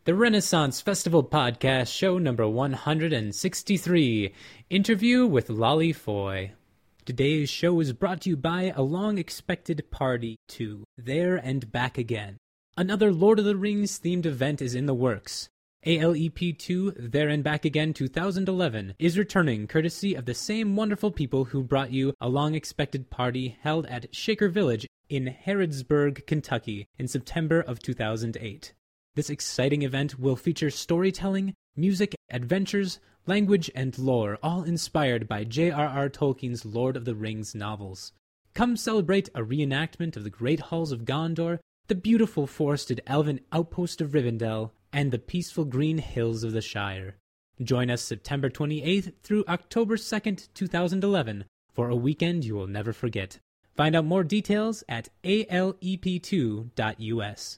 The Renaissance Festival Podcast, show number 163, Interview with Lolly Foy. Today's show is brought to you by a long-expected party to There and Back Again. Another Lord of the Rings themed event is in the works. ALEP2 There and Back Again 2011 is returning courtesy of the same wonderful people who brought you a long-expected party held at Shaker Village in Harrodsburg, Kentucky in September of 2008. This exciting event will feature storytelling, music, adventures, language, and lore, all inspired by J.R.R. Tolkien's Lord of the Rings novels. Come celebrate a reenactment of the great halls of Gondor, the beautiful forested elven outpost of Rivendell, and the peaceful green hills of the Shire. Join us September 28th through October 2nd, 2011, for a weekend you will never forget. Find out more details at alep2.us.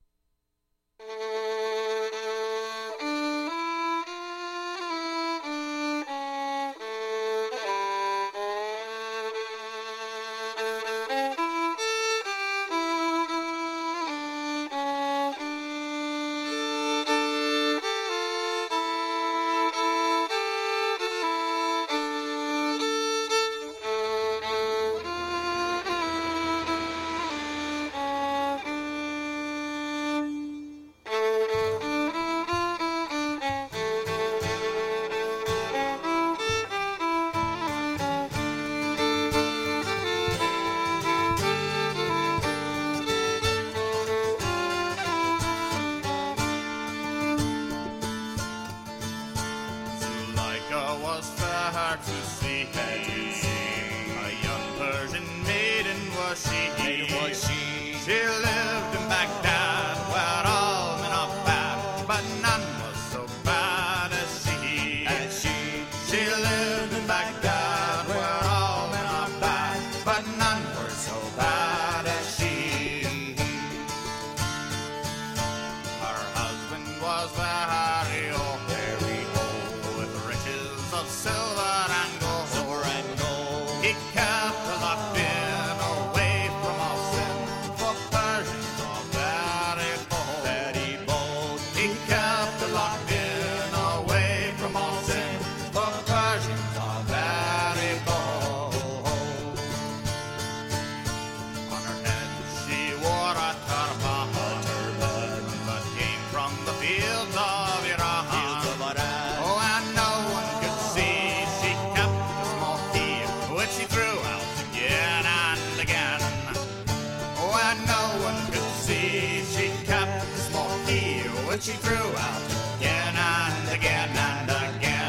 She threw out again and again and again.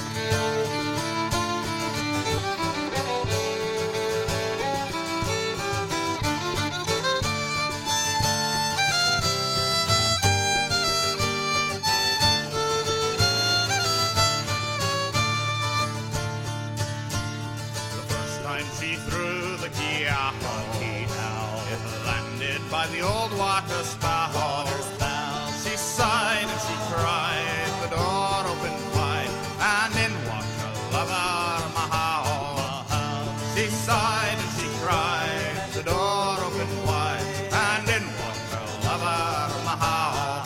The first time she threw the key out, it landed by the old water spout. She sighed and she cried, the door opened wide, and in walked her lover Mahal. She sighed and she cried, the door opened wide, and in walked her lover Mahal.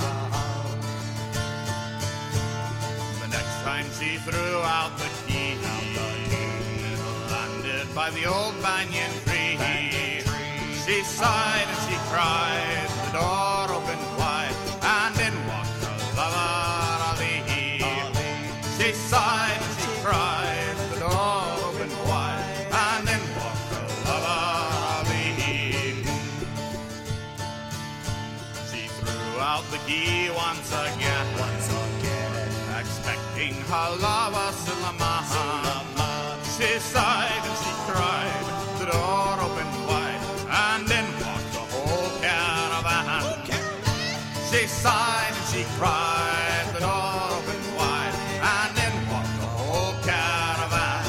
The next time she threw out the key, it landed by the old banyan tree. She sighed and she cried, the door opened wide, and in walked her lover Ali. She sighed and she cried, the door opened wide, and in walked her lover Ali. She threw out the key once again, expecting her lover Suleiman. She sighed and she cried, the door opened wide, and in walked the whole caravan. She sighed and she cried, the door opened wide, and in walked the whole caravan.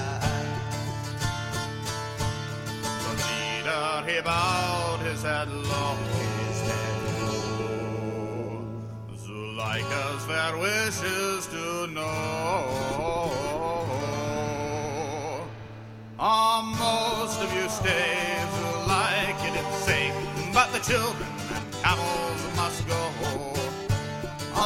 The leader, he bowed his head low. Zuleika's fair wishes to know. Most of you stay, Zuleika, it's safe, but the children and camels must go.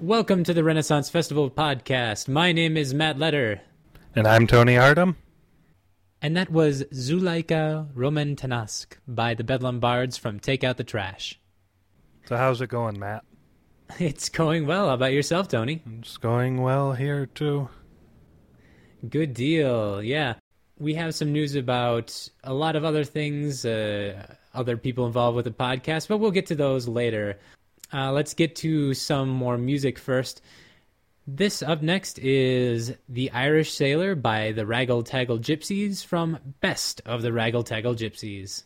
Welcome to the Renaissance Festival podcast. My name is Matt Letter. And I'm Tony Hardum. And that was Zuleika Romantanask by the Bedlam Bards from Take Out the Trash. So how's it going, Matt? It's going well. How about yourself, Tony? It's going well here, too. Good deal. Yeah. We have some news about a lot of other things, other people involved with the podcast, but we'll get to those later. Let's get to some more music first. This up next is The Irish Sailor by the Raggle Taggle Gypsies from Best of the Raggle Taggle Gypsies.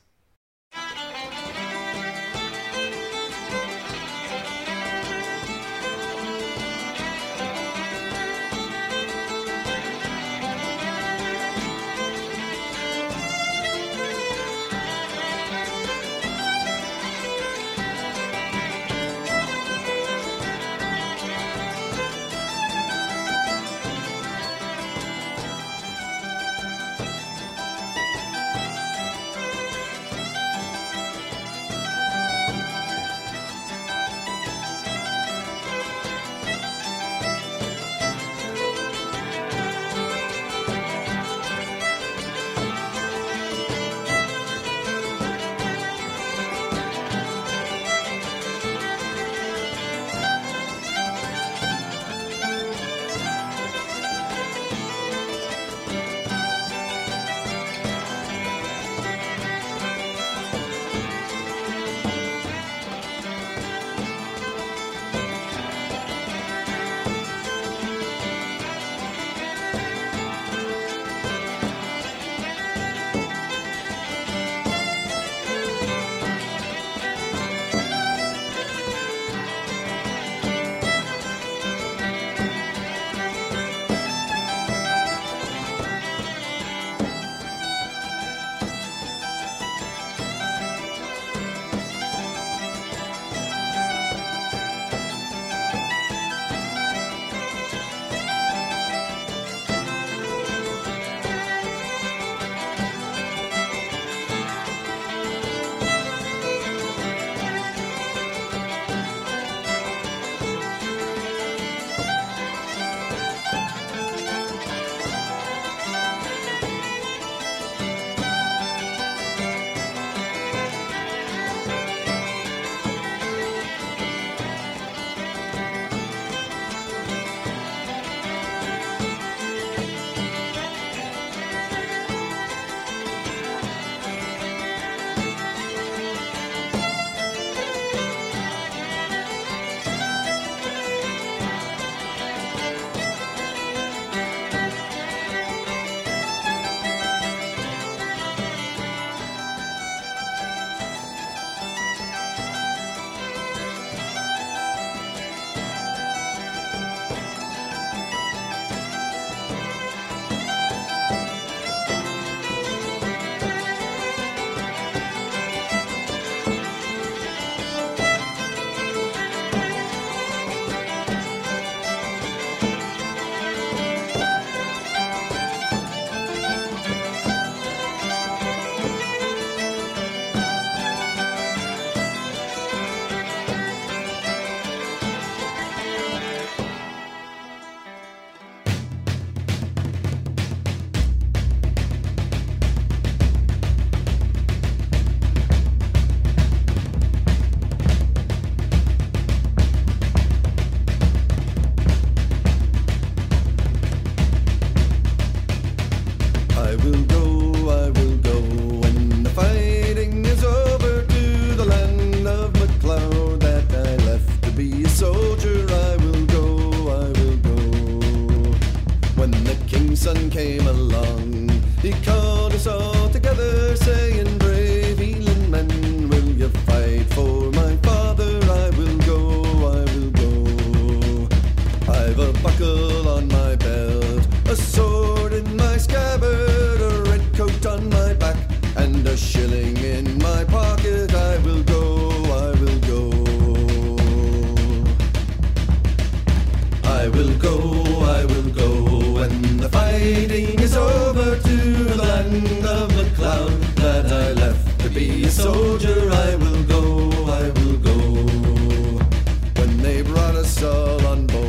Soldier, I will go, I will go. When they brought us all on board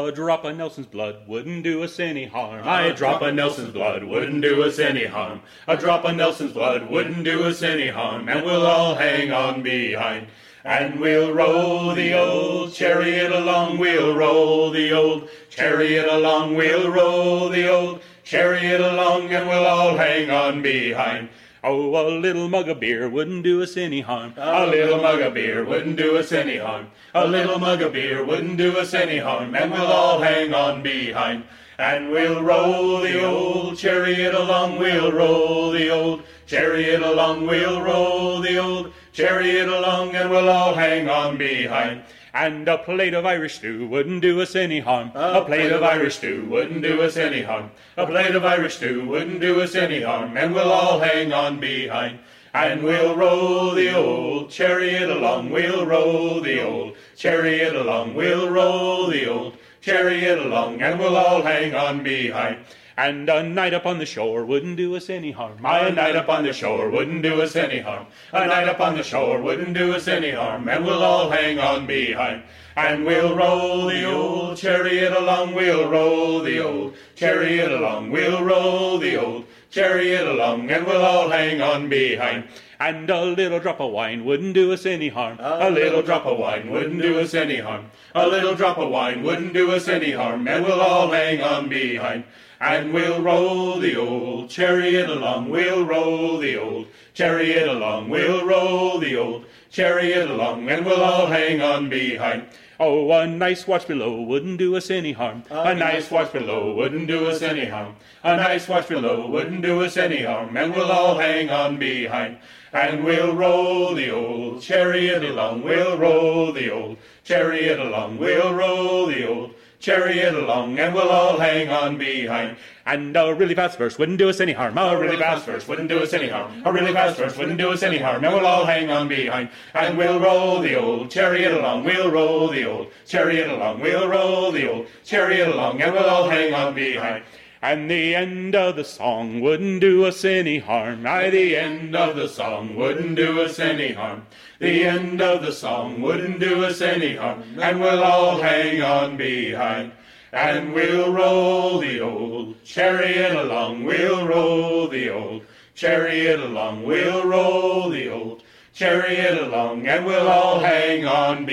A drop of Nelson's blood wouldn't do us any harm. A drop of Nelson's blood wouldn't do us any harm. A drop of Nelson's blood wouldn't do us any harm. And we'll all hang on behind. And we'll roll the old chariot along, we'll roll the old chariot along, we'll roll the old chariot along, and we'll all hang on behind. Oh, a little mug of beer wouldn't do us any harm. A little mug of beer wouldn't do us any harm. A little mug of beer wouldn't do us any harm, and we'll all hang on behind. And we'll roll the old chariot along, we'll roll the old chariot along, we'll roll the old chariot along, and we'll all hang on behind. And a plate of Irish stew wouldn't do us any harm. A plate of Irish stew wouldn't do us any harm. A plate of Irish stew wouldn't do us any harm, and we'll all hang on behind. And we'll roll the old chariot along, we'll roll the old chariot along, we'll roll the old chariot along, and we'll all hang on behind. And a night upon the shore wouldn't do us any harm. A night upon the shore wouldn't do us any harm. A night upon the shore wouldn't do us any harm, and we'll all hang on behind. And we'll roll the old chariot along, we'll roll the old chariot along, we'll roll the old chariot along, and we'll all hang on behind. And a little drop of wine wouldn't do us any harm. A little drop of wine wouldn't do us any harm. A little drop of wine wouldn't do us any harm, and we'll all hang on behind. And we'll roll the old chariot along, we'll roll the old chariot along, we'll roll the old chariot along, and we'll all hang on behind. Oh, a nice watch below wouldn't do us any harm. A nice watch below wouldn't do us any harm. A nice watch below wouldn't do us any harm, and we'll all hang on behind. And we'll roll the old chariot along, we'll roll the old chariot along, we'll roll the old chariot along, and we'll all hang on behind. And a really fast verse wouldn't do us any harm. A really fast verse wouldn't do us any harm. A really fast verse wouldn't do us any harm, and we'll all hang on behind. And we'll roll the old chariot along, we'll roll the old chariot along, we'll roll the old chariot along, and we'll all hang on behind. And the end of the song wouldn't do us any harm. Aye, the end of the song wouldn't do us any harm. The end of the song wouldn't do us any harm, and we'll all hang on behind. And we'll roll the old chariot along, we'll roll the old chariot along, we'll roll the old chariot along, and we'll all hang on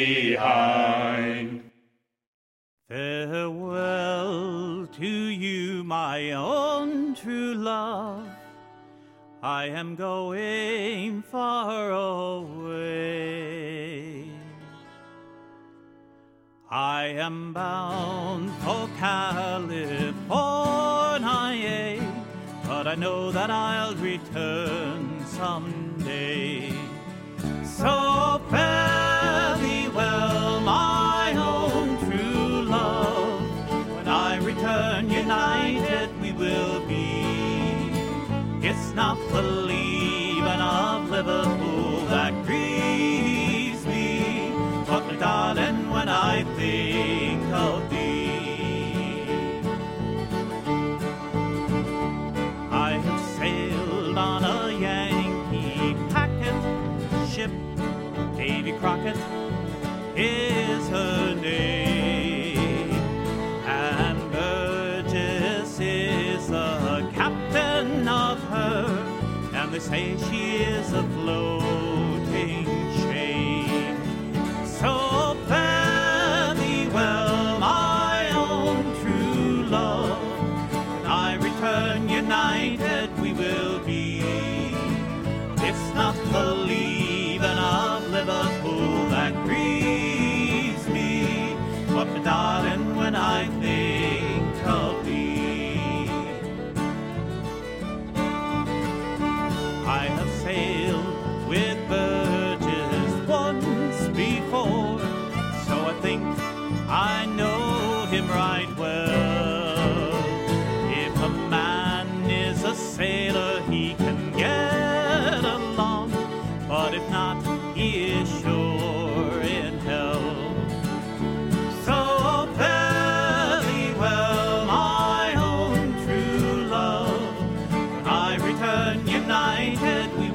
behind. Farewell to you, my own true love. I am going far away. I am bound for California, but I know that I'll return someday. So fare thee well, my own true love. When I return united we will be. It's not the leaving of Liverpool that grieves me, but my darling, when I think of thee. I have sailed on a Yankee packet ship. Davy Crockett is her name, and Burgess is the captain of her, and they say she is a floating chain. So fare thee well, my own true love. When I return united we will be. It's not the leaving of Liverpool that grieves me, but my darling, when I think of thee. I have sailed with Burgess once before, so I think I know him right well. If a man is a sailor, he can get along, but if not, he is sure in hell. So fare thee well, my own true love. When I return united we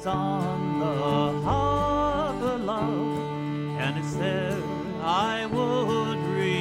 was on the harbor, love, and it's there I would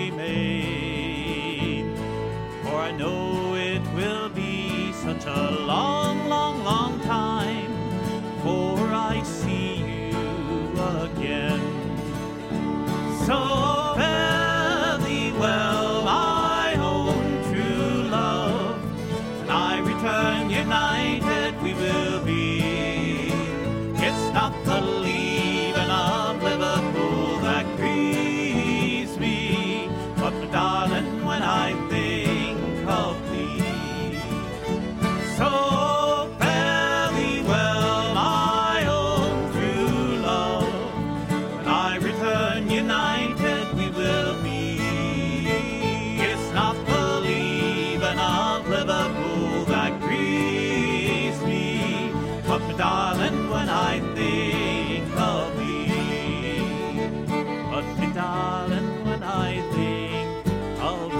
remain. For I know it will be such a long, long, long time before I see you again. So fare thee well, my own true love, and I return united we will be. It's not the leaving of Liverpool that grieves me, but my darling, when I think of thee. So fare thee well, my own true love, when I return united we will be. It's not the leaving of Liverpool that grieves me, but my darling, when I think of thee. But my darling, when I think of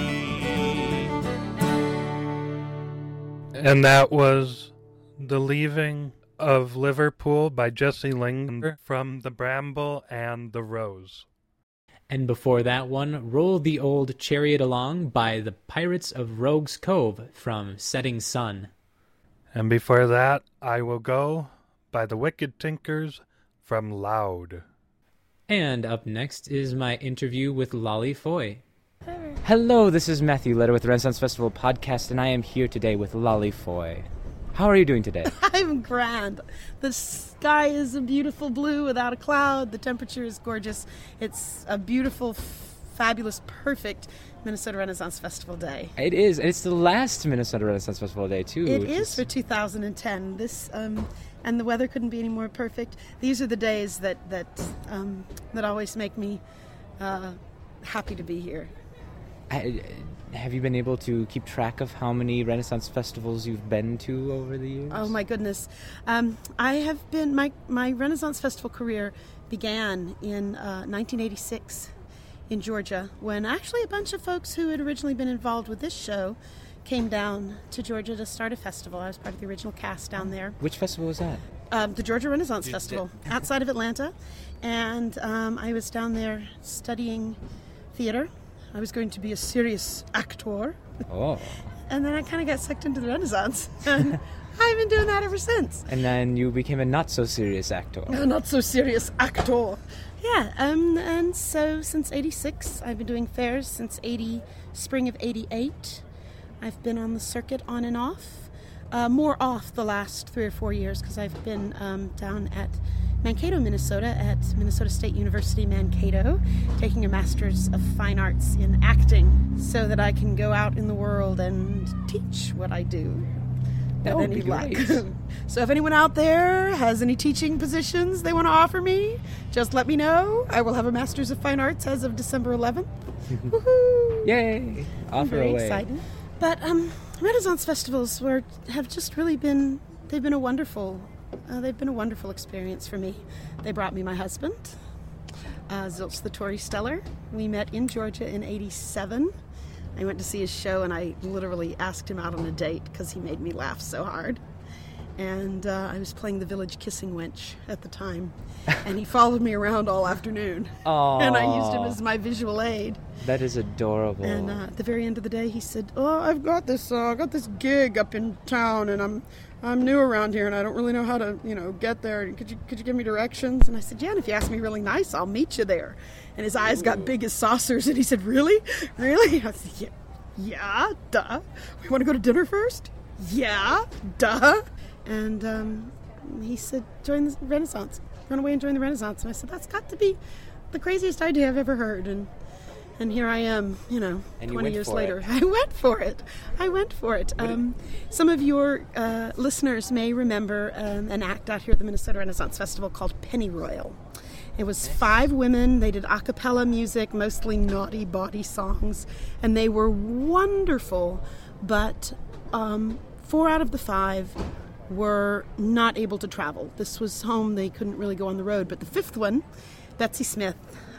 thee. And that was The Leaving of Liverpool by Jesse Lingard from The Bramble and the Rose. And before that one, Roll the Old Chariot Along by the Pirates of Rogues Cove from Setting Sun. And before that, I Will Go by the Wicked Tinkers from Loud. And up next is my interview with Lolly Foy. Hello, this is Matthew Letter with the Renaissance Festival podcast, and I am here today with Lolly Foy. How are you doing today? I'm grand. The sky is a beautiful blue without a cloud. The temperature is gorgeous. It's a beautiful, fabulous, perfect Minnesota Renaissance Festival day. It is, and it's the last Minnesota Renaissance Festival day, too. It is for 2010. And the weather couldn't be any more perfect. These are the days that always make me happy to be here. Have you been able to keep track of how many Renaissance festivals you've been to over the years? Oh my goodness. I have been, my Renaissance Festival career began in 1986 in Georgia, when actually a bunch of folks who had originally been involved with this show came down to Georgia to start a festival. I was part of the original cast down there. Which festival was that? The Georgia Renaissance Festival, outside of Atlanta. And I was down there studying theater. I was going to be a serious actor. Oh. And then I kind of got sucked into the Renaissance. And I've been doing that ever since. And then you became a not-so-serious actor. A not-so-serious actor. Yeah, and so since 86, I've been doing fairs since spring of 88. I've been on the circuit on and off. More off the last 3 or 4 years, because I've been down at Mankato, Minnesota, at Minnesota State University, Mankato, taking a Master's of Fine Arts in Acting so that I can go out in the world and teach what I do. That would be great. So if anyone out there has any teaching positions they want to offer me, just let me know. I will have a Master's of Fine Arts as of December 11th. Woohoo! Yay! Offer Very away. exciting. But Renaissance festivals have just really been, they've been a wonderful experience for me. They brought me my husband, Zilch the Tory Stellar. We met in Georgia in 87. I went to see his show and I literally asked him out on a date because he made me laugh so hard. And I was playing the village kissing wench at the time. And he followed me around all afternoon. Aww. And I used him as my visual aid. That is adorable. And at the very end of the day, he said, "Oh, I've got this gig up in town, and I'm new around here, and I don't really know how to, get there. Could you give me directions?" And I said, "Yeah, and if you ask me really nice, I'll meet you there." And his eyes got big as saucers, and he said, "Really? Really?" I said, "Yeah, duh. We want to go to dinner first?" "Yeah, duh." And he said, "Join the Renaissance. Run away and join the Renaissance." And I said, "That's got to be the craziest idea I've ever heard." And here I am, 20 years later. I went for it. Some of your listeners may remember an act out here at the Minnesota Renaissance Festival called Pennyroyal. It was 5 women. They did a cappella music, mostly naughty bawdy songs, and they were wonderful. But 4 out of the 5 were not able to travel. This was home. They couldn't really go on the road. But the 5th one, Betsy Smith,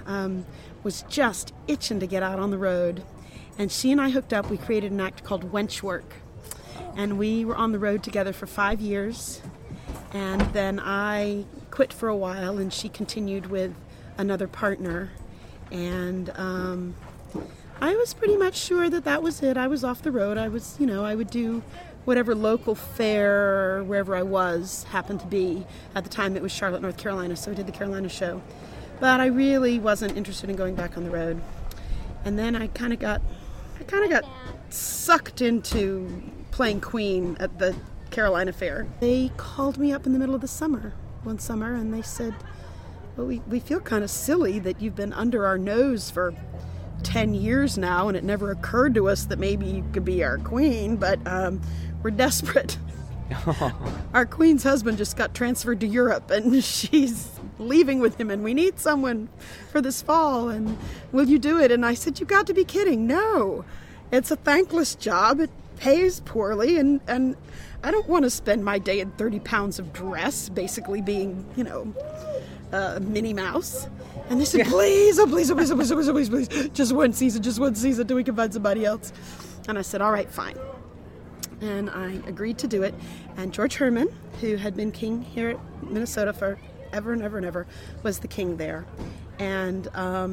was just itching to get out on the road. And she and I hooked up. We created an act called Wench Work. And we were on the road together for 5 years. And then I quit for a while, and she continued with another partner. And I was pretty much sure that was it. I was off the road. I was, I would do whatever local fair, wherever I was, happened to be. At the time, it was Charlotte, North Carolina, so I did the Carolina show. But I really wasn't interested in going back on the road. And then I kind of got sucked into playing Queen at the Carolina Fair. They called me up in the middle of the summer, one summer, and they said, well, we feel kind of silly that you've been under our nose for 10 years now, and it never occurred to us that maybe you could be our queen, but we're desperate. Our queen's husband just got transferred to Europe, and she's leaving with him, and we need someone for this fall, and will you do it? And I said, you got to be kidding. No, it's a thankless job. It pays poorly, and I don't want to spend my day in 30 pounds of dress, basically being, Minnie Mouse. And they said, please, please, just one season till we can find somebody else. And I said, all right, fine. And I agreed to do it. And George Herman, who had been king here at Minnesota for ever and ever and ever, was the king there. And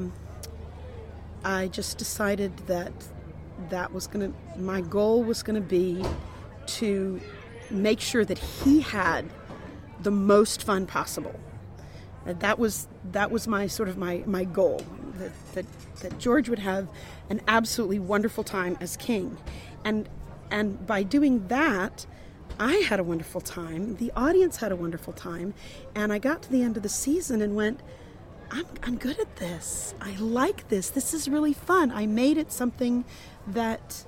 I just decided that my goal was going to be to make sure that he had the most fun possible. And that was my sort of my goal, that George would have an absolutely wonderful time as king. And by doing that, I had a wonderful time, the audience had a wonderful time, and I got to the end of the season and went, I'm good at this. I like this. This is really fun. I made it something that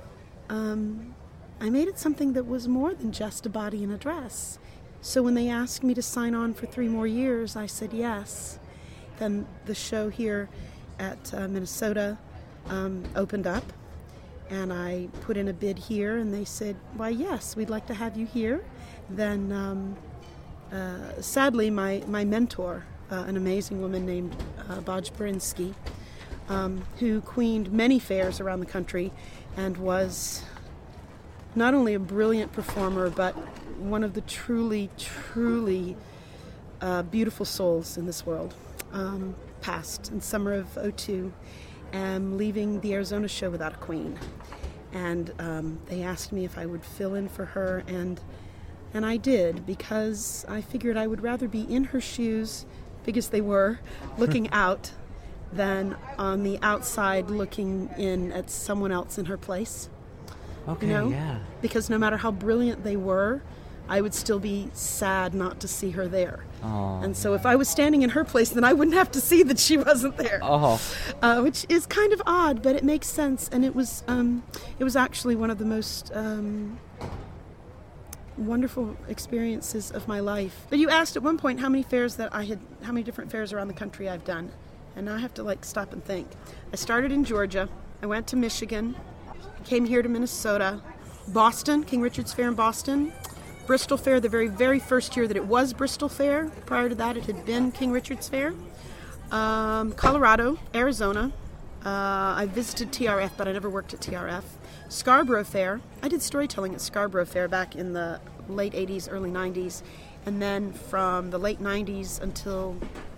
was more than just a body and a dress. So when they asked me to sign on for 3 more years, I said yes. Then the show here at Minnesota opened up, and I put in a bid here, and they said, why, yes, we'd like to have you here. Then sadly, my mentor, an amazing woman named Bodge Berinsky, who queened many fairs around the country and was not only a brilliant performer, but one of the truly, truly beautiful souls in this world, passed in summer of '02, leaving the Arizona show without a queen. And they asked me if I would fill in for her, and I did, because I figured I would rather be in her shoes, big as they were, looking out, than on the outside looking in at someone else in her place. Okay, yeah. Because no matter how brilliant they were, I would still be sad not to see her there. Oh, and so if I was standing in her place, then I wouldn't have to see that she wasn't there. Oh. Which is kind of odd, but it makes sense. And it was actually one of the most wonderful experiences of my life. But you asked at one point how many different fairs around the country I've done. And now I have to stop and think. I started in Georgia. I went to Michigan. Came here to Minnesota. Boston, King Richard's Fair in Boston. Bristol Fair, the very, very first year that it was Bristol Fair. Prior to that, it had been King Richard's Fair. Colorado, Arizona. I visited TRF, but I never worked at TRF. Scarborough Fair. I did storytelling at Scarborough Fair back in the late 80s, early 90s. And then from the late 90s until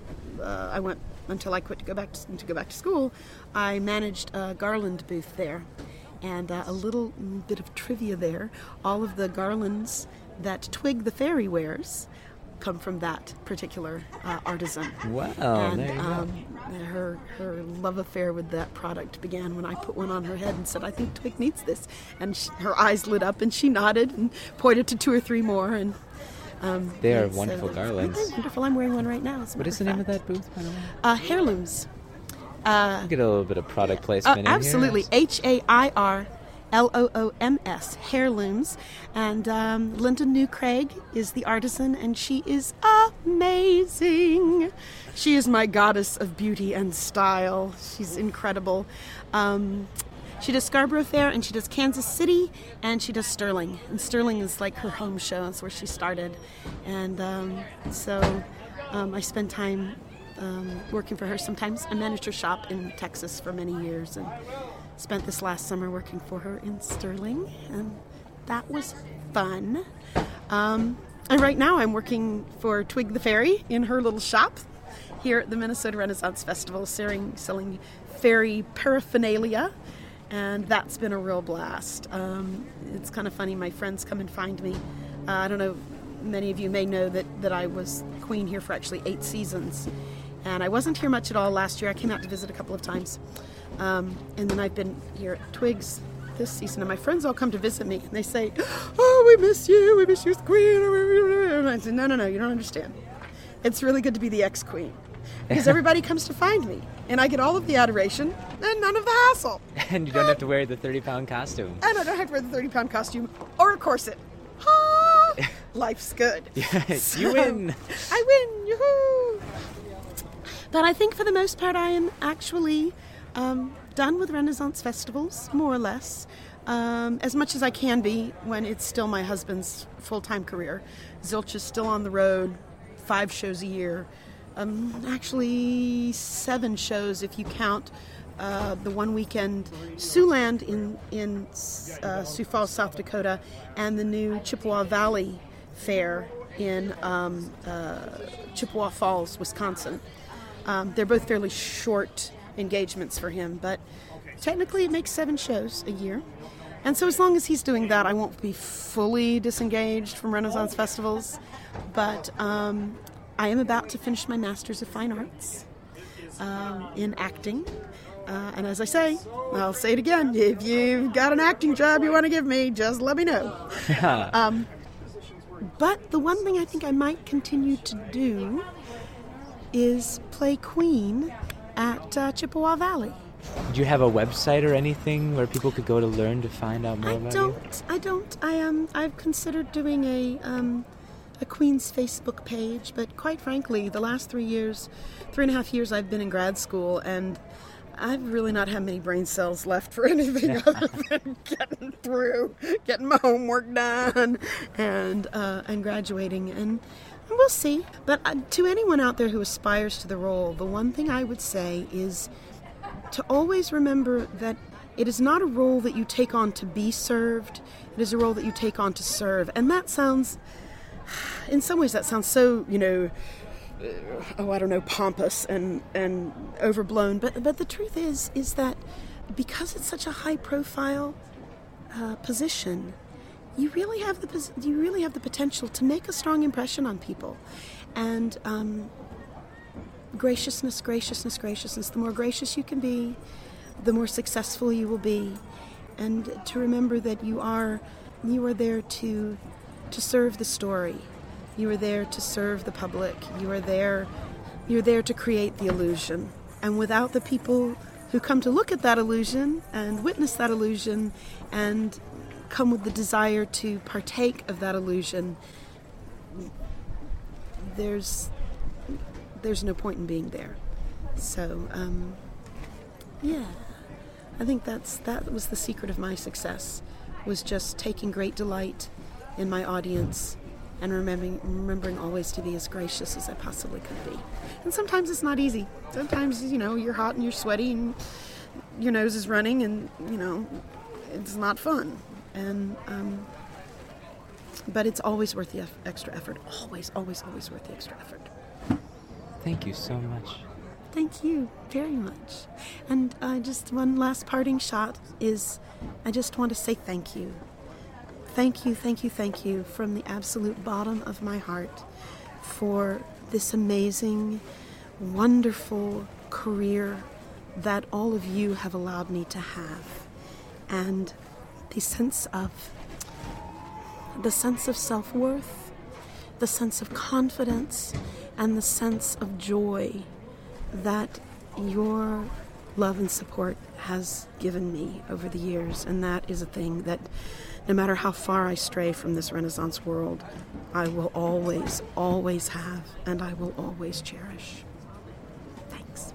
I quit to go back to school, I managed a garland booth there. And a little bit of trivia there, all of the garlands that Twig the Fairy wears come from that particular artisan. Wow, and there you go. Her love affair with that product began when I put one on her head and said, I think Twig needs this. And her eyes lit up and she nodded and pointed to 2 or 3 more. And they are wonderful garlands. They're wonderful. I'm wearing one right now. What is the name of that booth, by the way? Heirlooms. Get a little bit of product placement in absolutely. here. HAIRLOOMS, Heirlooms. And Linda New Craig is the artisan, and she is amazing. She is my goddess of beauty and style. She's incredible. She does Scarborough Fair, and she does Kansas City, and she does Sterling. And Sterling is like her home show. That's where she started. And so I spend time working for her sometimes. I managed her shop in Texas for many years and spent this last summer working for her in Sterling, and that was fun. And right now I'm working for Twig the Fairy in her little shop here at the Minnesota Renaissance Festival, selling fairy paraphernalia, and that's been a real blast. It's kind of funny, my friends come and find me. I don't know, many of you may know that I was queen here for actually 8 seasons, and I wasn't here much at all last year. I came out to visit a couple of times, and then I've been here at Twigs this season, and my friends all come to visit me, and they say, "Oh, we miss you as queen." And I said, no, you don't understand. It's really good to be the ex-queen, because everybody comes to find me, and I get all of the adoration and none of the hassle. And you don't have to wear the 30-pound costume. And I don't have to wear the 30-pound costume or a corset. Ha! Life's good. Yes, So, you win. I win. Yoo-hoo! But I think for the most part I am actually done with Renaissance festivals, more or less, as much as I can be when it's still my husband's full-time career. Zilch is still on the road, 5 shows a year. Actually 7 shows if you count the one weekend Siouxland in Sioux Falls, South Dakota, and the new Chippewa Valley Fair in Chippewa Falls, Wisconsin. They're both fairly short engagements for him, but technically it makes 7 shows a year. And so as long as he's doing that, I won't be fully disengaged from Renaissance festivals. But I am about to finish my Master's of Fine Arts in acting. And as I say, I'll say it again, if you've got an acting job you want to give me, just let me know. But the one thing I think I might continue to do is play Queen at Chippewa Valley. Do you have a website or anything where people could go to learn to find out more about you? I don't. I've considered doing a Queen's Facebook page, but quite frankly, the last 3.5 years I've been in grad school, and I've really not had many brain cells left for anything other than getting my homework done, and graduating, and we'll see. But to anyone out there who aspires to the role, the one thing I would say is to always remember that it is not a role that you take on to be served. It is a role that you take on to serve. And that sounds, in some ways, that sounds so, pompous and overblown. But the truth is that because it's such a high-profile position, you really have the potential to make a strong impression on people. And graciousness. The more gracious you can be, the more successful you will be. And to remember that you are there to serve the story. You are there to serve the public. You're there to create the illusion. And without the people who come to look at that illusion and witness that illusion and come with the desire to partake of that illusion, there's no point in being there. So, I think that was the secret of my success, was just taking great delight in my audience and remembering always to be as gracious as I possibly could be. And sometimes it's not easy. Sometimes, you're hot and you're sweaty and your nose is running and, it's not fun. And, but it's always worth the extra effort. Always worth the extra effort. Thank you so much. Thank you very much. And just one last parting shot is I just want to say thank you. Thank you from the absolute bottom of my heart for this amazing, wonderful career that all of you have allowed me to have. And the sense of self-worth, the sense of confidence, and the sense of joy that your love and support has given me over the years. And that is a thing that no matter how far I stray from this Renaissance world, I will always, always have, and I will always cherish. Thanks.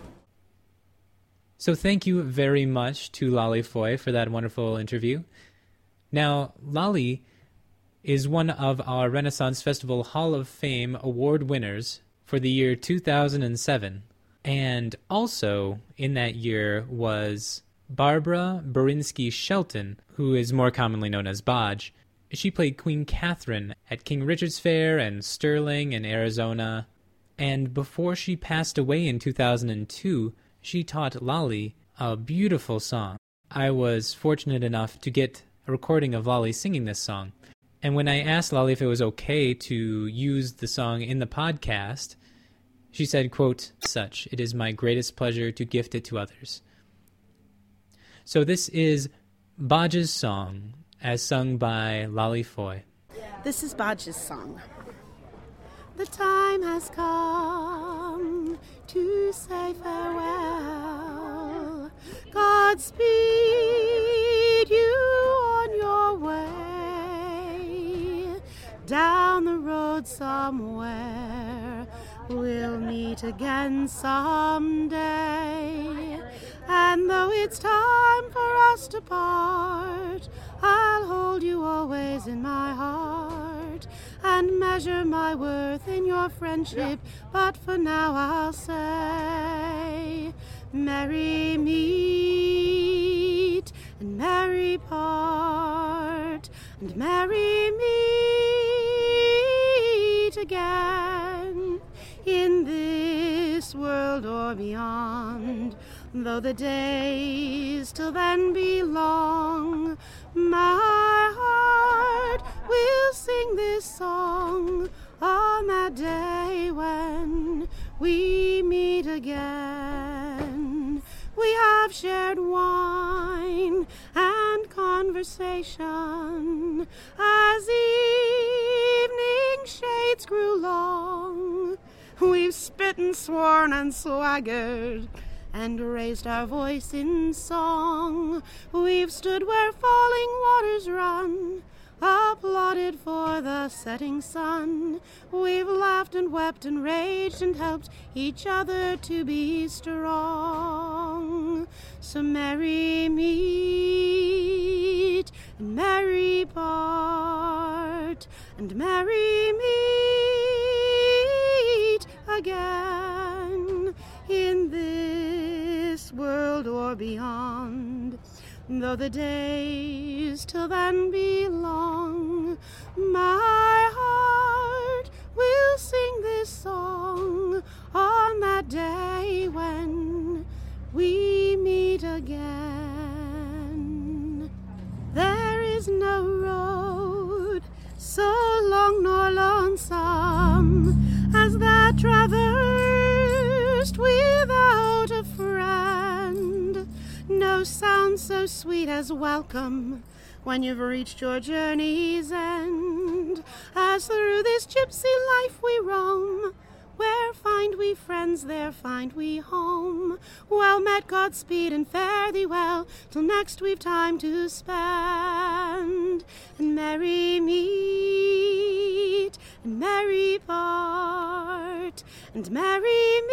So thank you very much to Lali Foy for that wonderful interview. Now, Lali is one of our Renaissance Festival Hall of Fame award winners for the year 2007. And also in that year was Barbara Borinsky Shelton, who is more commonly known as Bodge. She played Queen Catherine at King Richard's Fair and Sterling in Arizona. And before she passed away in 2002, she taught Lolly a beautiful song. I was fortunate enough to get a recording of Lolly singing this song. And when I asked Lolly if it was okay to use the song in the podcast, she said, quote, "Such, it is my greatest pleasure to gift it to others." So this is Bodge's song, as sung by Lolly Foy. This is Bodge's song. The time has come to say farewell. Godspeed you on your way. Down the road somewhere we'll meet again someday. And though it's time for us to part, I'll hold you always in my heart and measure my worth in your friendship. But for now I'll say, merry meet and merry part, and merry meet again in this world or beyond. Though the days till then be long, my heart will sing this song on that day when we meet again. We have shared wine and conversation as evening shades grew long. We've spit and sworn and swaggered and raised our voice in song. We've stood where falling waters run, applauded for the setting sun. We've laughed and wept and raged and helped each other to be strong. So merry meet and merry part, and merry meet again in this world or beyond. Though the days till then be long, my heart will sing this song on that day when we meet again. There is no road so long nor lonesome as that traversed without a friend. No sound so sweet as welcome when you've reached your journey's end. As through this gypsy life we roam, where find we friends, there find we home. Well met, Godspeed, and fare thee well, till next we've time to spend. And merry meet, and merry part, and merry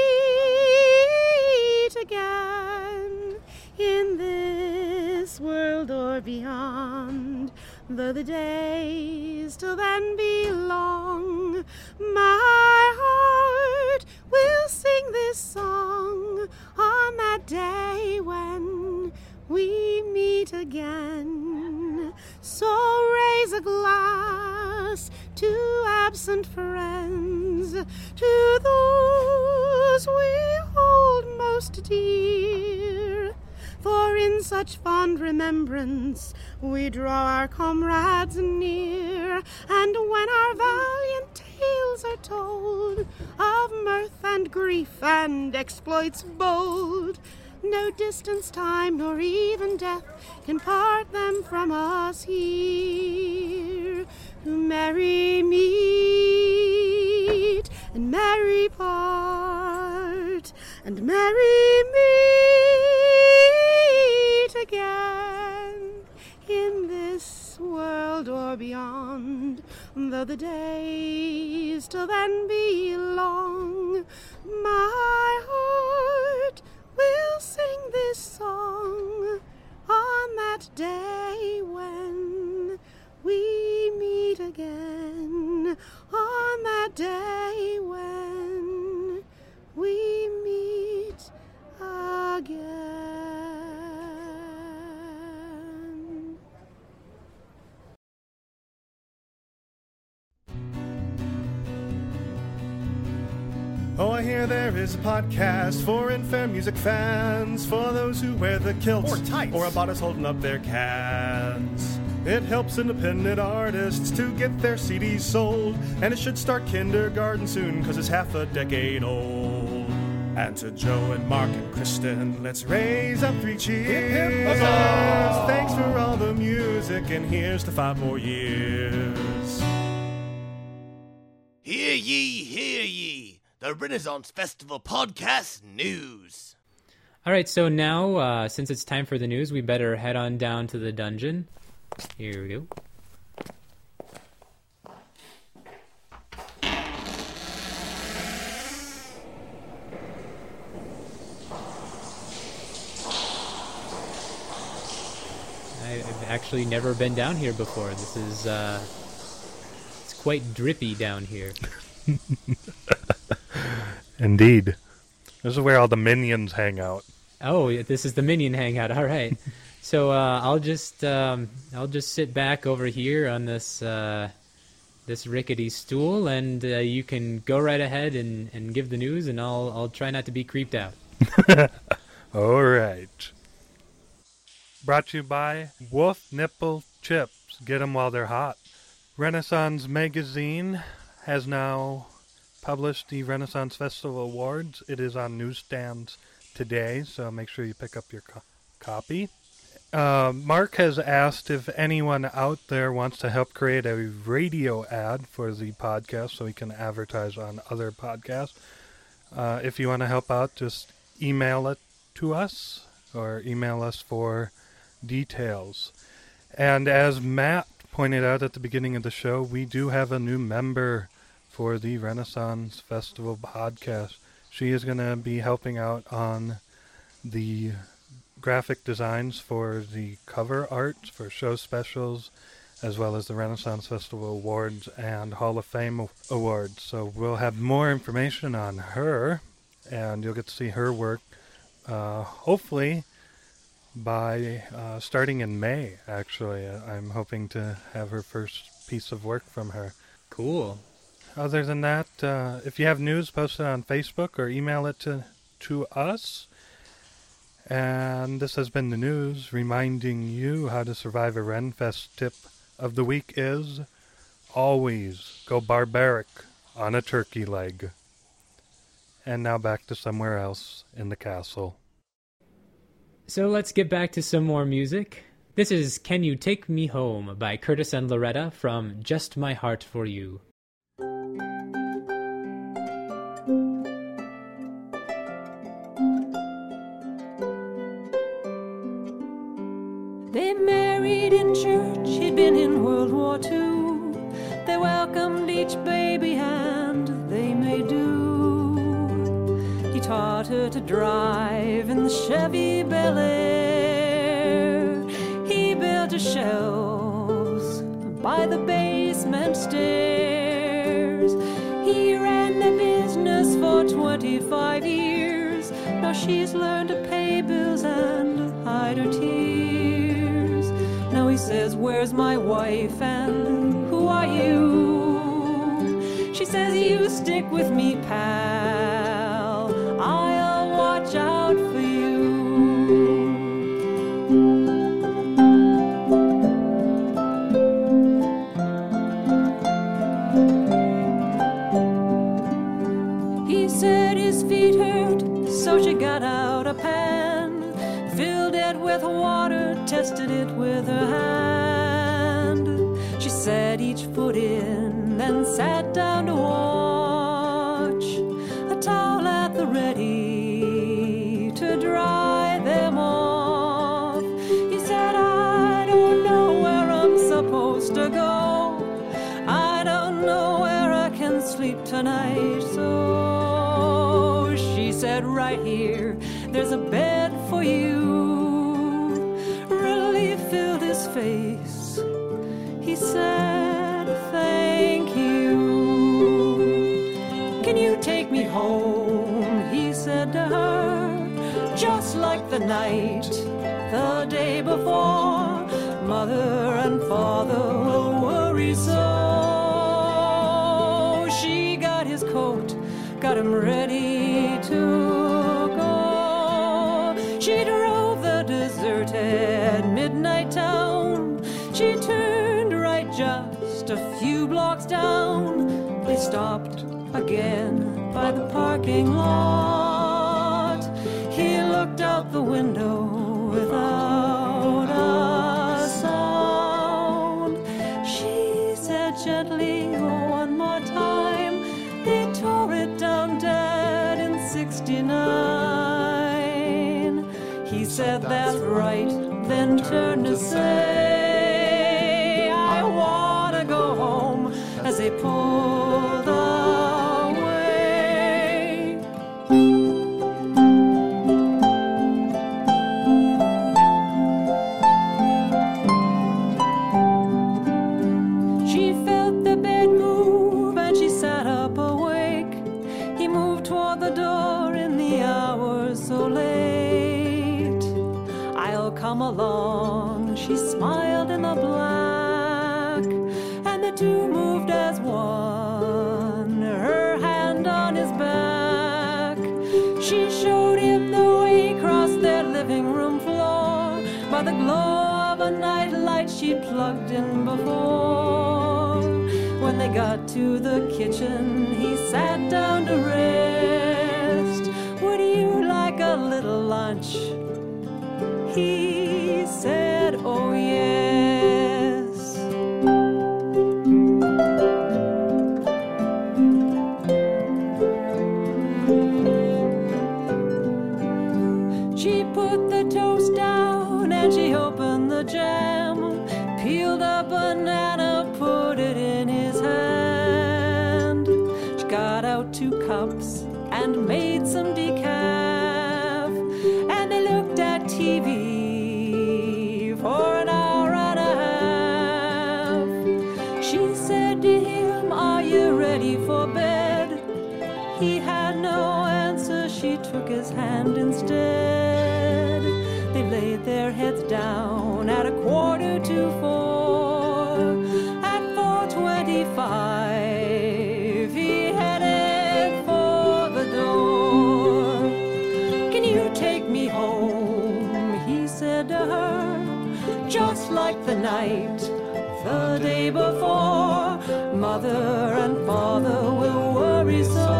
meet again in this world or beyond. Though the days till then be long, my heart will sing this song on that day when we meet again. So raise a glass to absent friends, to those we hold most dear. For in such fond remembrance we draw our comrades near, and when our valiant tales are told of mirth and grief and exploits bold, no distance, time, nor even death can part them from us here. Merry meet and merry part, and merry meet again in this world or beyond. Though the days till then be long, my heart will sing this song on that day when we meet again, on that day when we meet again. Oh, I hear there is a podcast for infamous music fans, for those who wear the kilts or tights, or a bodice holding up their cans. It helps independent artists to get their CDs sold, and it should start kindergarten soon, 'cause it's half a decade old. And to Joe and Mark and Kristen, let's raise up 3 cheers. Thanks for all the music, and here's to 5 more years. Hear ye, hear ye. The Renaissance Festival Podcast News. All right, so now, since it's time for the news, we better head on down to the dungeon. Here we go. I've actually never been down here before. This is, it's quite drippy down here. Indeed. This is where all the minions hang out. Oh, this is the minion hangout. All right. So I'll just sit back over here on this this rickety stool, and you can go right ahead and give the news, and I'll try not to be creeped out. All right. Brought to you by Wolf Nipple Chips. Get them while they're hot. Renaissance Magazine has now published the Renaissance Festival Awards. It is on newsstands today, so make sure you pick up your copy. Mark has asked if anyone out there wants to help create a radio ad for the podcast so we can advertise on other podcasts. If you want to help out, just email it to us or email us for details. And as Matt pointed out at the beginning of the show, we do have a new member for the Renaissance Festival podcast. She is going to be helping out on the graphic designs for the cover art for show specials, as well as the Renaissance Festival Awards and Hall of Fame Awards. So we'll have more information on her, and you'll get to see her work, hopefully by starting in May, actually. I'm hoping to have her first piece of work from her. Cool. Other than that, if you have news, post it on Facebook or email it to us. And this has been the news, reminding you how to survive a Renfest. Tip of the week is always go barbaric on a turkey leg. And now back to somewhere else in the castle. So let's get back to some more music. This is Can You Take Me Home by Curtis and Loretta from Just My Heart for You. They married in church, he'd been in World War II. They welcomed each baby and they made do. He taught her to drive in the Chevy Bel Air. He built her shelves by the basement stairs. He ran the business for 25 years. Now she's learned to pay bills and hide her tears. Now he says, where's my wife and who are you? She says, you stick with me, pal. I'll watch out for you. He said his feet hurt, so she got out a pan, filled it with water, tested it with her hand. She set each foot in, then sat down to watch, a towel at the ready to dry them off. He said, I don't know where I'm supposed to go. I don't know where I can sleep tonight. So she said, right here, there's a bed for you. Relief filled his face. He said, thank you. Can you take me home? He said to her, just like the night, the day before. Mother and father will worry so. She got his coat, got him ready to go. She drove the deserted midnight town. She turned right just a few blocks down. They stopped again by the parking lot. He looked out the window without a sound. She said gently one more time, they tore it down dead in 69. He said that's right, then turned to say, I wanna go home, as they pulled away. She felt the bed move and she sat up awake. He moved toward the door in the hour so late. I'll come along, she smiled in the black, and the two moved as one, her hand on his back. She showed him the way across their living room floor by the glow of a night light she'd plugged in before. When they got to the kitchen, he sat down to rest. Would you like a little lunch? He said, oh yes. She put the toast down and she opened the jam, peeled a banana, put it in his hand. She got out 2 cups and made some decaf, and they looked at TV for an hour and a half. She said to him, are you ready for bed? He had no answer, she took his hand instead. They laid their heads down at 4:45. At 4:25, he headed for the door. Can you take me home? He said to her, just like the night the day before. Mother and father will worry so.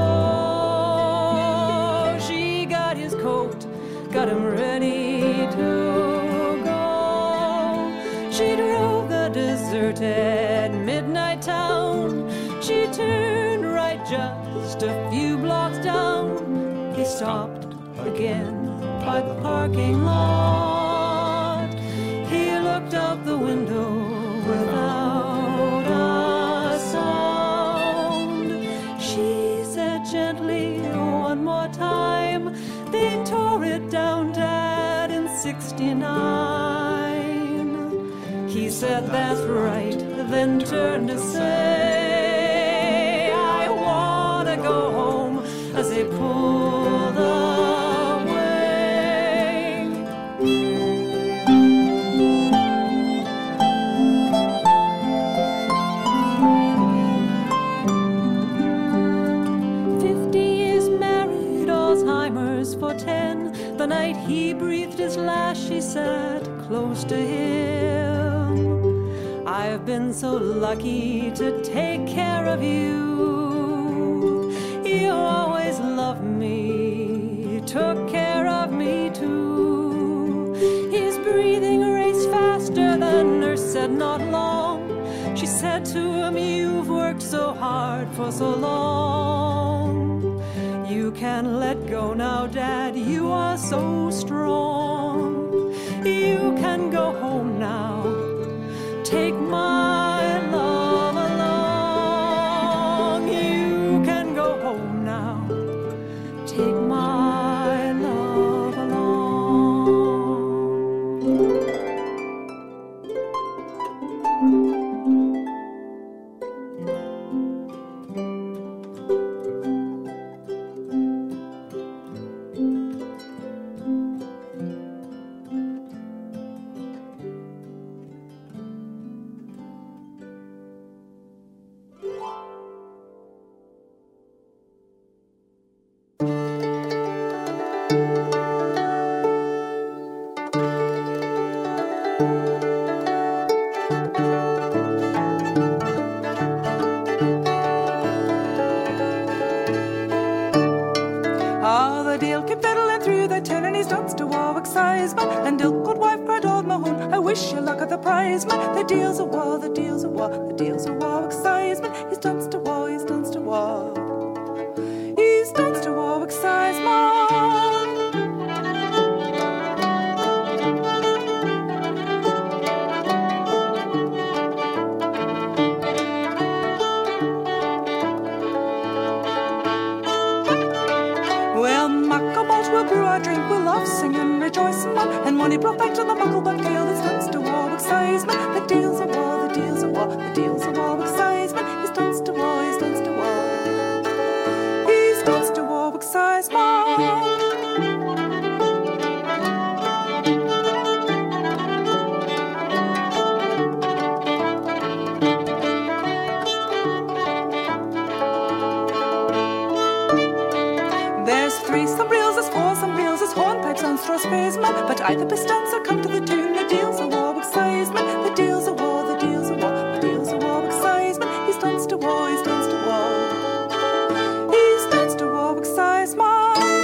She got his coat, got him ready to go. She drove the deserted midnight town. She turned right just a few blocks down. He stopped again by the parking lot. He looked out the window without a sound. She said gently one more time, they tore it down dead in 69. He said that's right, then turned to say, I wanna go home, as they pulled away. 50 years married, Alzheimer's for 10. The night he breathed his last, she sat close to him. I've been so lucky to take care of you. You always loved me, took care of me too. His breathing raced faster, the nurse said not long. She said to him, you've worked so hard for so long. You can let go now, Dad, you are so strong. You can go home now, take my love along. You can go home now, take my love along. The deal's a war, the deal's a war, the deal's a Warwick Sizeman. He's danced to war, he's danced to war. He's danced to Warwick Sizeman. Well, Muckleballs will brew our drink, we'll laugh, sing and rejoice and run. And when he brought back to the Mucklebutt Gale, he's danced to Warwick Sizeman. The deal's a war, the deal's a war, the deal's a Warwick Sizeman. He's danced to war, he's danced to war. He's danced to Warwick Sizeman. There's 3 some reels, there's 4 some reels, there's hornpipes and straw spaceman. But either pistons or come to the tune, the deal's a Warwick Sizeman. The deal's a war, the deal's a war, the deal's a Warwick Sizeman. He's danced to war, he's danced to war. He's danced to Warwick Sizeman.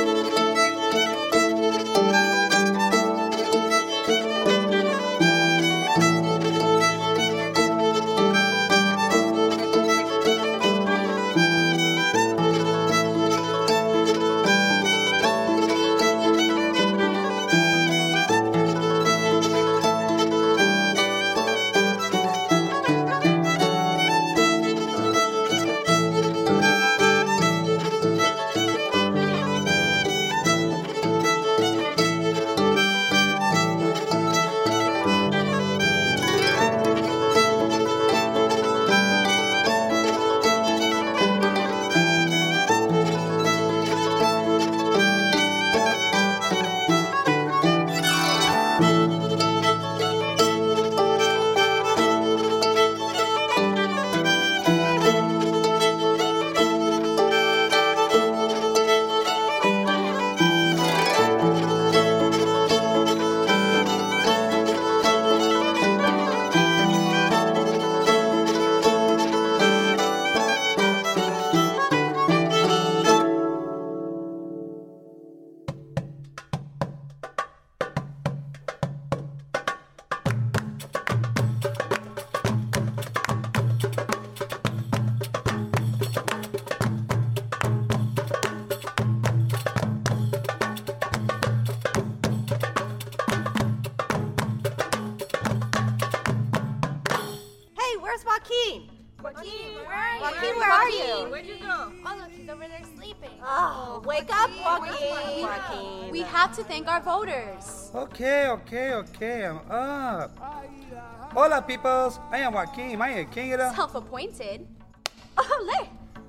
Where's Joaquin? Joaquin, where are you? Joaquin, where are you? Where'd you go? Oh, look, he's over there sleeping. Oh, wake up, Joaquin. We have to thank our voters. Okay, I'm up. Hola, peoples. I am Joaquin. I am king of the... Self-appointed. Ole.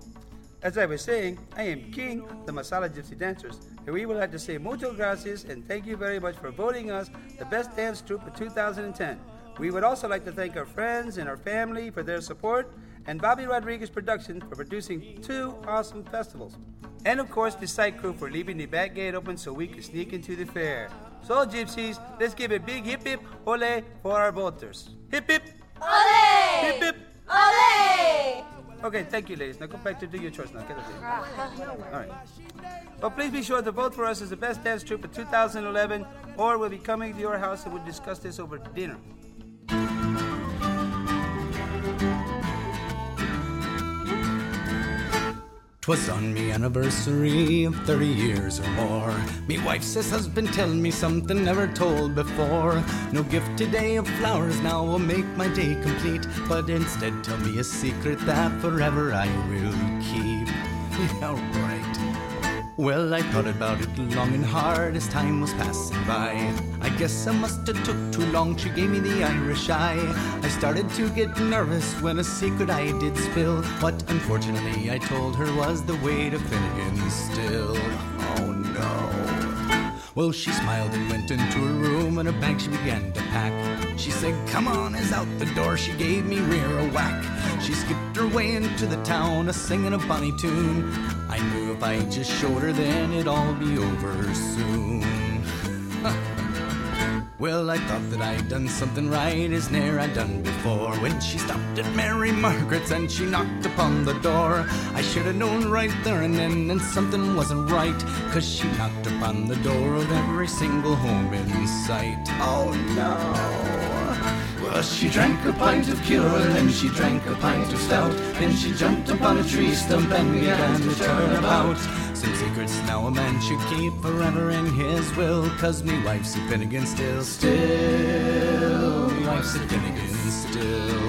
As I was saying, I am king of the Masala Gypsy Dancers, and we would like to say mucho gracias and thank you very much for voting us the best dance troupe of 2010. We would also like to thank our friends and our family for their support, and Bobby Rodriguez Productions for producing 2 awesome festivals. And of course, the site crew for leaving the back gate open so we could sneak into the fair. So, Gypsies, let's give a big hip hip ole for our voters. Hip hip! Ole! Hip hip! Ole! Okay, thank you, ladies. Now go back to do your chores now. Get up there. All right. But please be sure to vote for us as the best dance troupe of 2011, or we'll be coming to your house and we'll discuss this over dinner. 'Twas on me anniversary of 30 years or more. Me wife says, husband, tell me something never told before. No gift today of flowers now will make my day complete, but instead tell me a secret that forever I will keep. Yeah, right. Well, I thought about it long and hard as time was passing by. I guess I must have took too long, she gave me the Irish eye. I started to get nervous when a secret I did spill. What unfortunately I told her was the way to Finnegan still. Oh no. Well, she smiled and went into her room, and her bag she began to pack. She said, come on, as out the door she gave me rear a whack. She skipped her way into the town, a-singing a bonny tune. I knew if I just showed her, then it'd all be over soon. Well, I thought that I'd done something right as ne'er I'd done before. When she stopped at Mary Margaret's and she knocked upon the door, I should have known right there and then that something wasn't right, 'cause she knocked upon the door of every single home in sight. Oh no. Well, she drank a pint of cure, then she drank a pint of stout. Then she jumped upon a tree stump and began to turn about. Some secrets now a man should keep forever in his will, 'cause me wife's a Finnegan still. Me wife's a Finnegan still.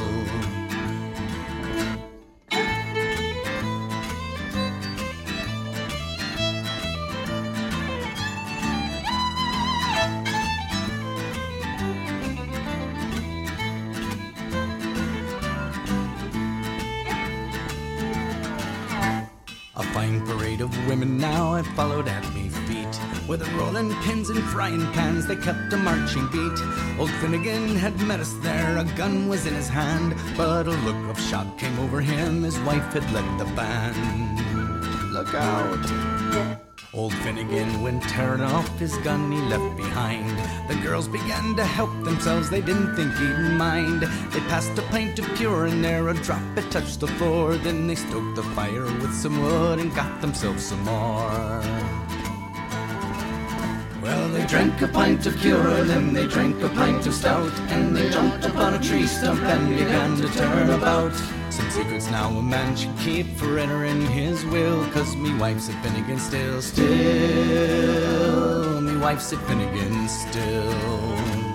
A fine parade of women now had followed at me feet. With rolling pins and frying pans, they kept a marching beat. Old Finnegan had met us there, a gun was in his hand, but a look of shock came over him, his wife had led the band. Look out! Old Finnegan went tearing off his gun he left behind. The girls began to help themselves, they didn't think he'd mind. They passed a pint of pure and there a drop it touched the floor. Then they stoked the fire with some wood and got themselves some more. Well, they drank a pint of cure, then they drank a pint of stout, and they jumped upon a tree stump and began to turn about. Some secrets now a man should keep forever in his will, 'cause me wife's a Finnegan still. Me wife's a Finnegan still.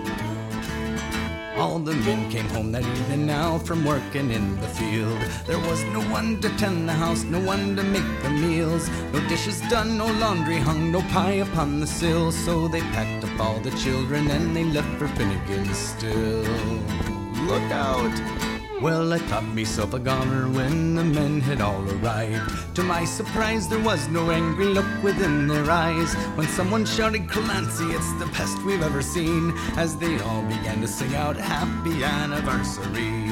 All the men came home that evening now from working in the field. There was no one to tend the house, no one to make the meals. No dishes done, no laundry hung, no pie upon the sill. So they packed up all the children and they left for Finnegan still. Look out! Well, I thought myself a goner when the men had all arrived. To my surprise, there was no angry look within their eyes when someone shouted, "Clancy, it's the best we've ever seen," as they all began to sing out, "Happy Anniversary."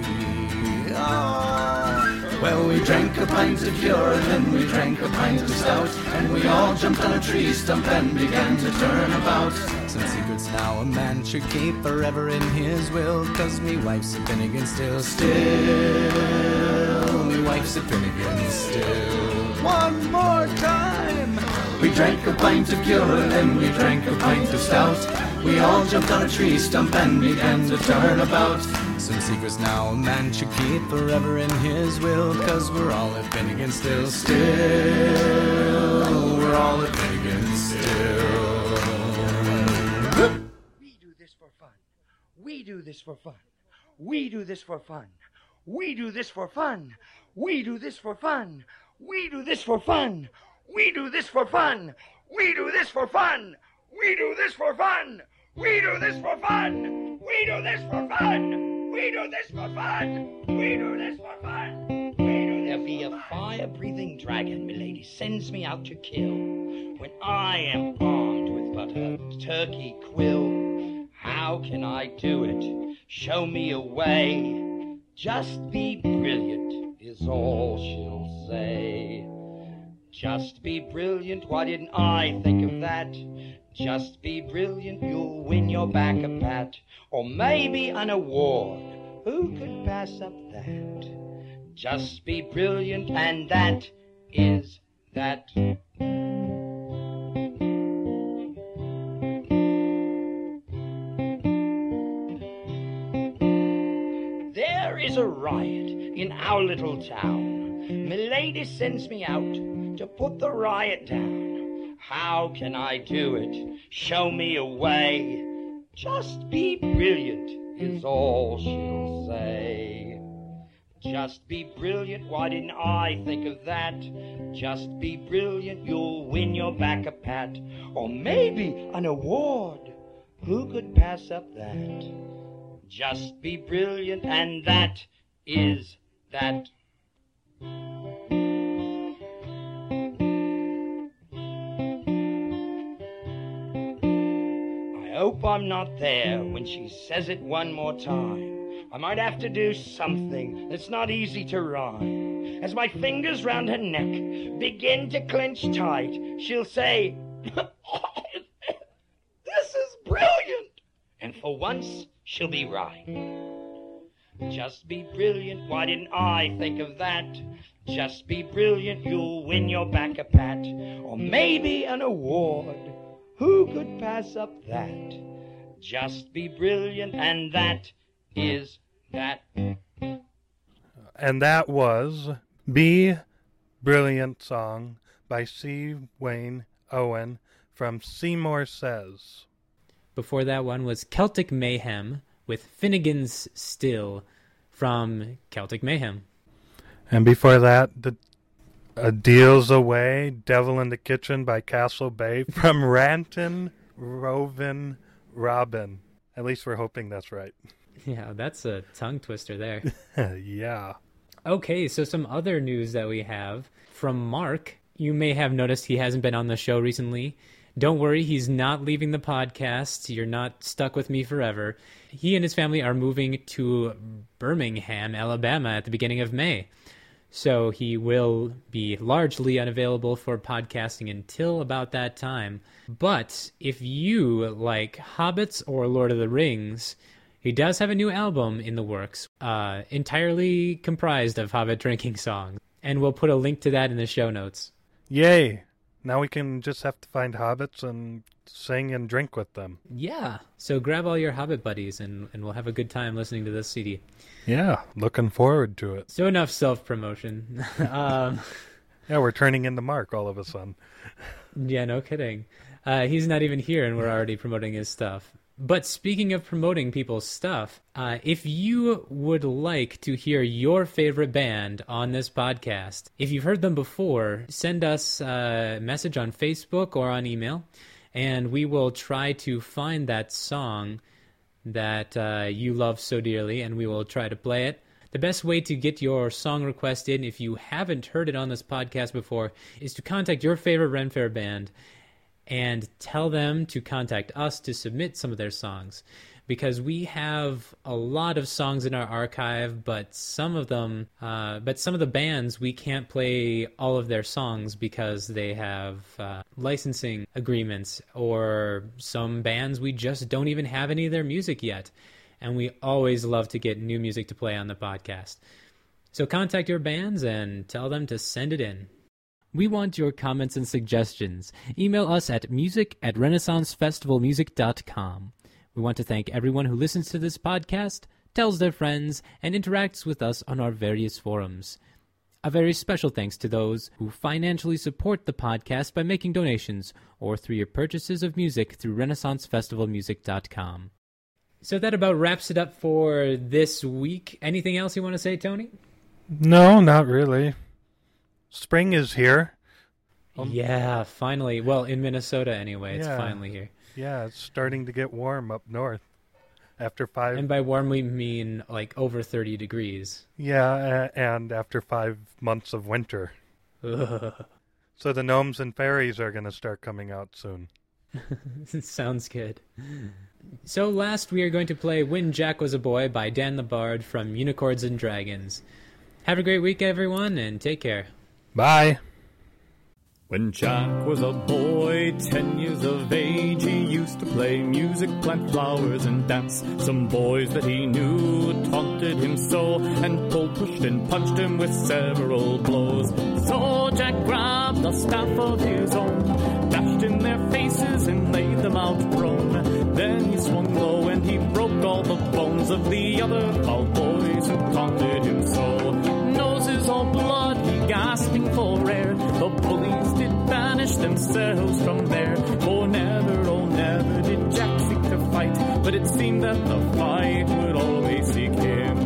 Oh. Well, we drank a pint of pure, and then we drank a pint of stout, and we all jumped on a tree stump and began to turn about. Some secrets now a man should keep forever in his will, 'cause me wife's a Finnegan still. Me wife's a Finnegan still. One more time! We drank a pint of pure, and then we drank a pint of stout. We all jumped on a tree stump and began to turn about. Some secrets now a man should keep forever in his will, 'cause we're all at Finnegan still. We're all at Finnegan still. We do this for fun. We do this for fun. We do this for fun. We do this for fun. We do this for fun. We do this for fun. We do this for fun. We do this for fun. We do this for fun. We do this for fun. We do this for fun. We do this for fun. We do this for fun. There be a fire-breathing dragon, milady, sends me out to kill, when I am armed with but a turkey quill. How can I do it? Show me a way. Just be brilliant is all she'll say. Just be brilliant, why didn't I think of that? Just be brilliant, you'll win your back a pat, or maybe an award. Who could pass up that? Just be brilliant, and that is that. There is a riot in our little town. Milady sends me out to put the riot down. How can I do it? Show me a way. Just be brilliant is all she'll say. Just be brilliant, why didn't I think of that? Just be brilliant, you'll win your back a pat, or maybe an award. Who could pass up that? Just be brilliant, and that is that. I hope I'm not there when she says it one more time. I might have to do something that's not easy to rhyme. As my fingers round her neck begin to clench tight, she'll say, "This is brilliant!" And for once, she'll be right. Just be brilliant, why didn't I think of that? Just be brilliant, you'll win your back a pat, or maybe an award. Who could pass up that? Just be brilliant, and that is that? And that was Be Brilliant Song by C. Wayne Owen from Seymour Says. Before that one was Celtic Mayhem with Finnegan's Still from Celtic Mayhem. And before that, A Deal's Away, Devil in the Kitchen by Castle Bay from Rantin Rovin Robin. At least we're hoping that's right. Yeah, that's a tongue twister there. Yeah. Okay, so some other news that we have from Mark. You may have noticed he hasn't been on the show recently. Don't worry, he's not leaving the podcast. You're not stuck with me forever. He and his family are moving to Birmingham, Alabama at the beginning of May. So he will be largely unavailable for podcasting until about that time. But if you like Hobbits or Lord of the Rings, he does have a new album in the works, entirely comprised of Hobbit drinking songs. And we'll put a link to that in the show notes. Yay! Now we can just have to find hobbits and sing and drink with them. Yeah. So grab all your Hobbit buddies and we'll have a good time listening to this CD. Yeah, looking forward to it. So enough self-promotion. Yeah, we're turning into Mark all of a sudden. Yeah, no kidding. He's not even here and we're already promoting his stuff. But speaking of promoting people's stuff, if you would like to hear your favorite band on this podcast, if you've heard them before, send us a message on Facebook or on email, and we will try to find that song that you love so dearly, and we will try to play it. The best way to get your song request in, if you haven't heard it on this podcast before, is to contact your favorite Ren Fair band and tell them to contact us to submit some of their songs, because we have a lot of songs in our archive, but some of the bands, we can't play all of their songs because they have licensing agreements, or some bands we just don't even have any of their music yet, and we always love to get new music to play on the podcast. So contact your bands and tell them to send it in. We want your comments and suggestions. Email us at music@renaissancefestivalmusic.com. We want to thank everyone who listens to this podcast, tells their friends, and interacts with us on our various forums. A very special thanks to those who financially support the podcast by making donations or through your purchases of music through renaissancefestivalmusic.com. So that about wraps it up for this week. Anything else you want to say, Tony? No, not really. Spring is here. Yeah, finally. Well, in Minnesota anyway, it's finally here. Yeah, it's starting to get warm up north. After 5... And by warm we mean like over 30 degrees. Yeah, and after 5 months of winter. Ugh. So the gnomes and fairies are going to start coming out soon. Sounds good. So last we are going to play When Jack Was a Boy by Dan the Bard from Unicorns and Dragons. Have a great week, everyone, and take care. Bye. When Jack was a boy, 10 years of age, he used to play music, plant flowers, and dance. Some boys that he knew taunted him so, and pulled, pushed, and punched him with several blows. So Jack grabbed a staff of his own, dashed in their faces, and laid them out prone. Then he swung low, and he broke all the bones of the other foul boys who taunted him so. Noses all bloody, gasping for air, the bullies did banish themselves from there. For never, oh never did Jack seek to fight, but it seemed that the fight would always seek him.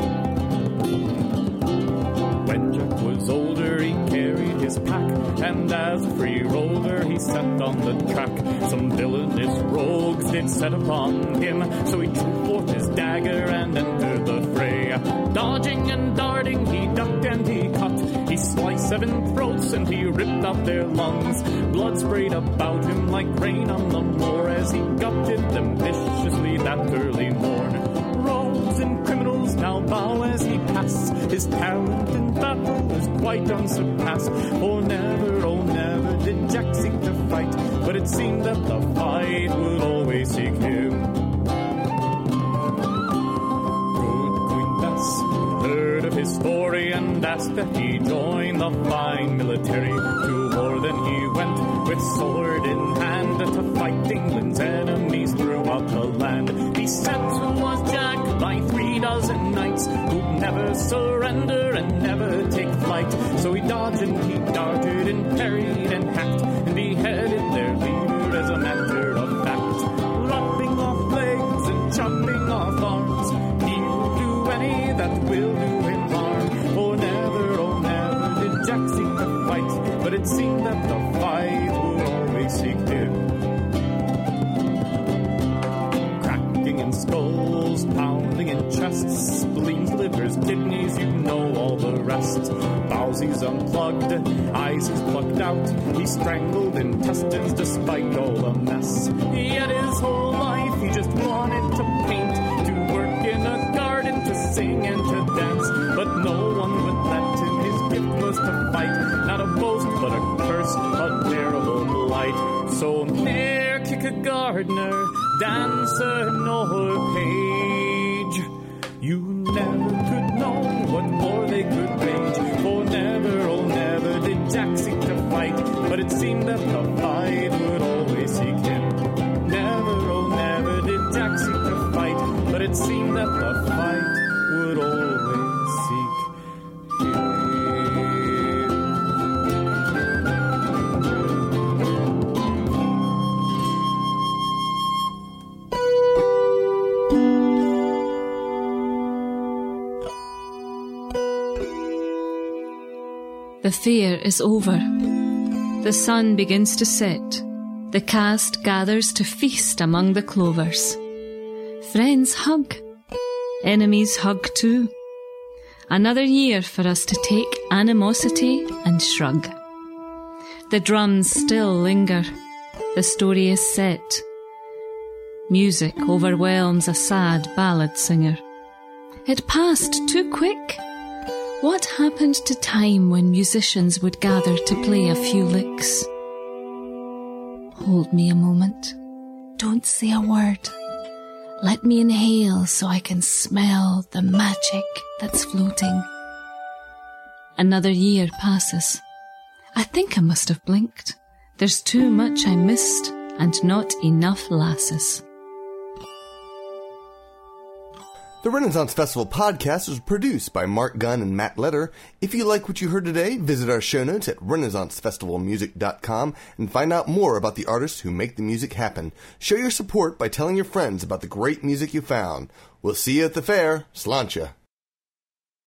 When Jack was older, he carried his pack, and as a free rover he sat on the track. Some villainous rogues did set upon him, so he drew forth his dagger and entered the fray. Dodging and darting, he ducked and he cut. He sliced 7 throats and he ripped out their lungs. Blood sprayed about him like rain on the moor as he gutted them viciously that early morn. Rogues and criminals now bow as he passed. His talent in battle was quite unsurpassed. For never, oh never did Jack seek to fight, but it seemed that the fight would always seek him. Heard of his story and asked that he join the fine military. To war then he went with sword in hand to fight England's enemies throughout the land. He sent was Jack by 3 never surrender and never take flight. So he dodged and he darted and parried and hacked and beheaded their leader as a matter of fact. Lopping off legs and chopping off arms, he will do any that will do him harm. Oh never did Jack seek to fight, but it seemed that the fight would always seek him. Cracking in skulls, pounding in chests, spleens, livers, kidneys, you know all the rest. Bowsies unplugged, eyes he's plucked out, he strangled intestines despite all the mess. Yet his whole life he just wanted to paint, to work in a garden, to sing and to dance, but no one would let him. His gift was to fight, not a boast but a curse, a terrible blight. So ne'er kick a gardener, dancer, nor page. You never could know what more they could rage. For never, oh never did Jack seek to fight, but it seemed that the fight would always seek him. Never, oh never did Jack seek to fight, but it seemed that the fight would always seek him. The fair is over. The sun begins to set. The cast gathers to feast among the clovers. Friends hug. Enemies hug too. Another year for us to take animosity and shrug. The drums still linger. The story is set. Music overwhelms a sad ballad singer. It passed too quick. What happened to time when musicians would gather to play a few licks? Hold me a moment. Don't say a word. Let me inhale so I can smell the magic that's floating. Another year passes. I think I must have blinked. There's too much I missed and not enough lasses. The Renaissance Festival podcast was produced by Mark Gunn and Matt Letter. If you like what you heard today, visit our show notes at renaissancefestivalmusic.com and find out more about the artists who make the music happen. Show your support by telling your friends about the great music you found. We'll see you at the fair. Sláinte.